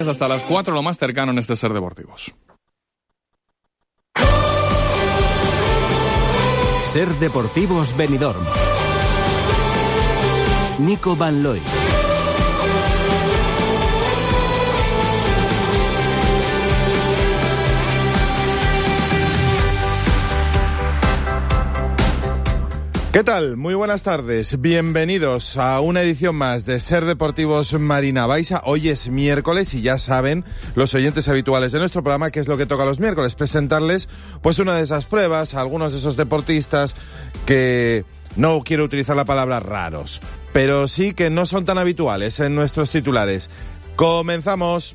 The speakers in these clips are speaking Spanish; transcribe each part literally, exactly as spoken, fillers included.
hasta las cuatro, lo más cercano en este Ser Deportivos. Ser Deportivos Benidorm. Nico Van Looy. ¿Qué tal? Muy buenas tardes. Bienvenidos a una edición más de Ser Deportivos Marina Baixa. Hoy es miércoles y ya saben los oyentes habituales de nuestro programa qué es lo que toca los miércoles. Presentarles pues una de esas pruebas a algunos de esos deportistas que no quiero utilizar la palabra raros, pero sí que no son tan habituales en nuestros titulares. ¡Comenzamos!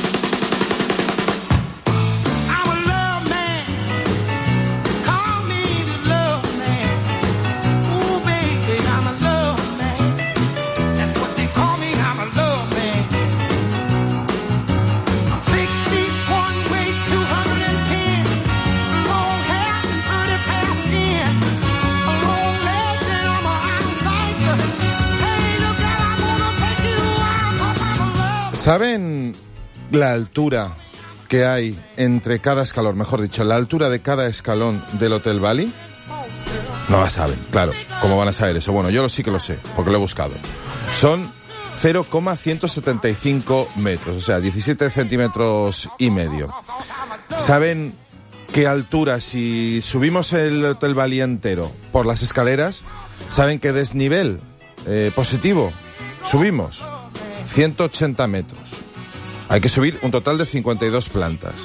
¿Saben la altura que hay entre cada escalón, mejor dicho, la altura de cada escalón del Hotel Bali? No la saben, claro. ¿Cómo van a saber eso? Bueno, yo sí que lo sé, porque lo he buscado. Son cero coma ciento setenta y cinco metros, o sea, diecisiete centímetros y medio. ¿Saben qué altura, si subimos el Hotel Bali entero por las escaleras, saben qué desnivel eh, positivo subimos? ciento ochenta metros. Hay que subir un total de cincuenta y dos plantas.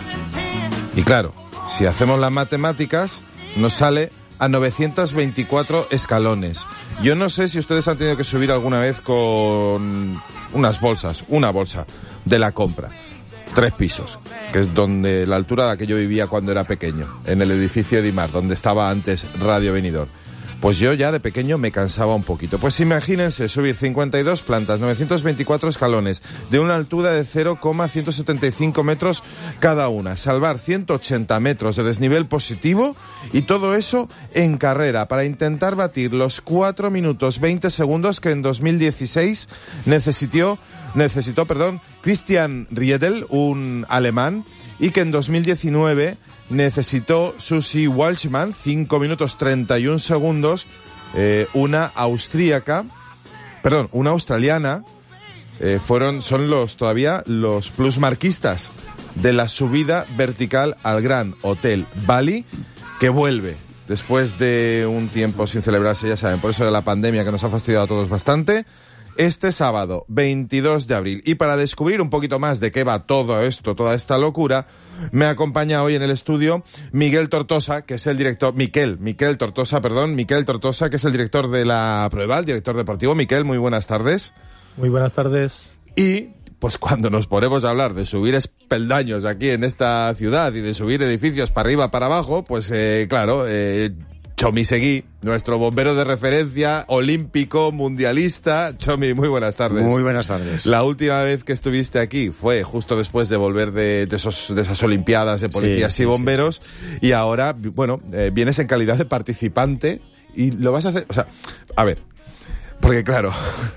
Y claro, si hacemos las matemáticas, nos sale a novecientos veinticuatro escalones. Yo no sé si ustedes han tenido que subir alguna vez con unas bolsas, una bolsa de la compra. Tres pisos, que es donde la altura a la que yo vivía cuando era pequeño, en el edificio Edimar, donde estaba antes Radio Benidorm. Pues yo ya de pequeño me cansaba un poquito. Pues imagínense subir cincuenta y dos plantas, novecientos veinticuatro escalones, de una altura de cero coma ciento setenta y cinco metros cada una, salvar ciento ochenta metros de desnivel positivo y todo eso en carrera para intentar batir los cuatro minutos veinte segundos que en dos mil dieciséis necesitó, necesitó, perdón, Christian Riedel, un alemán, y que en dos mil diecinueve necesitó Susie Walshman, cinco minutos treinta y un segundos, eh, una austríaca, perdón, una australiana, eh, fueron, son los, todavía los plusmarquistas de la subida vertical al Gran Hotel Bali, que vuelve después de un tiempo sin celebrarse, ya saben, por eso de la pandemia que nos ha fastidiado a todos bastante, este sábado, veintidós de abril. Y para descubrir un poquito más de qué va todo esto, toda esta locura, me acompaña hoy en el estudio Miguel Tortosa, que es el director, Miquel, Miquel Tortosa, perdón, Miquel Tortosa, que es el director de la prueba, el director deportivo. Miquel, muy buenas tardes. Muy buenas tardes. Y pues cuando nos ponemos a hablar de subir espeldaños aquí en esta ciudad y de subir edificios para arriba, para abajo, pues eh, claro, eh, Chomi Seguí, nuestro bombero de referencia, olímpico, mundialista. Chomi, muy buenas tardes. Muy buenas tardes. La última vez que estuviste aquí fue justo después de volver de, de, esos, de esas olimpiadas de policías sí, y bomberos, sí, sí. Y ahora, bueno, eh, vienes en calidad de participante y lo vas a hacer, o sea, a ver, porque claro,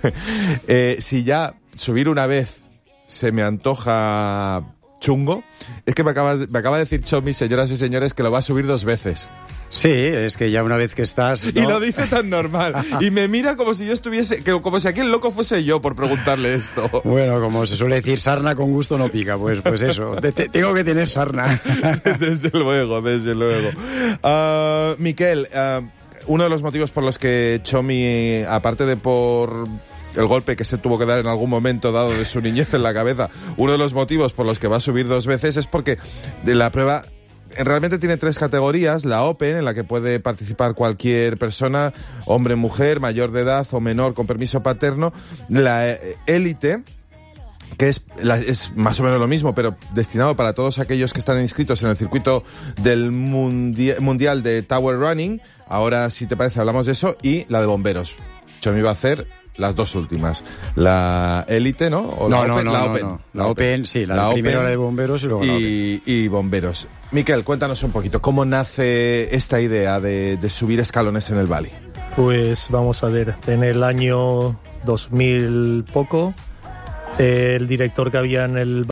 eh, si ya subir una vez se me antoja chungo, es que me acaba, me acaba de decir Chomi, señoras y señores, que lo va a subir dos veces. Sí, es que ya una vez que estás, ¿no? Y lo dice tan normal. Y me mira como si yo estuviese, que, como si aquí el loco fuese yo por preguntarle esto. Bueno, como se suele decir, sarna con gusto no pica. Pues, pues eso, te, te, tengo que tener sarna. Desde luego, desde luego. Uh, Miquel, uh, uno de los motivos por los que Chomi, aparte de por el golpe que se tuvo que dar en algún momento dado de su niñez en la cabeza, uno de los motivos por los que va a subir dos veces es porque de la prueba realmente tiene tres categorías: la Open, en la que puede participar cualquier persona, hombre, mujer, mayor de edad o menor con permiso paterno; la Élite, que es, la, es más o menos lo mismo, pero destinado para todos aquellos que están inscritos en el circuito del mundi- mundial de Tower Running. Ahora, si te parece, hablamos de eso. Y la de bomberos. Yo me iba a hacer las dos últimas. La Élite, ¿no? O no, la no, Open, no, la no, Open. no. La Open, sí, la, la primera la de bomberos y luego y, la Open. Y bomberos. Miquel, cuéntanos un poquito, ¿cómo nace esta idea de, de subir escalones en el Bali? Pues vamos a ver, en el año dos mil poco, eh, el director que había en el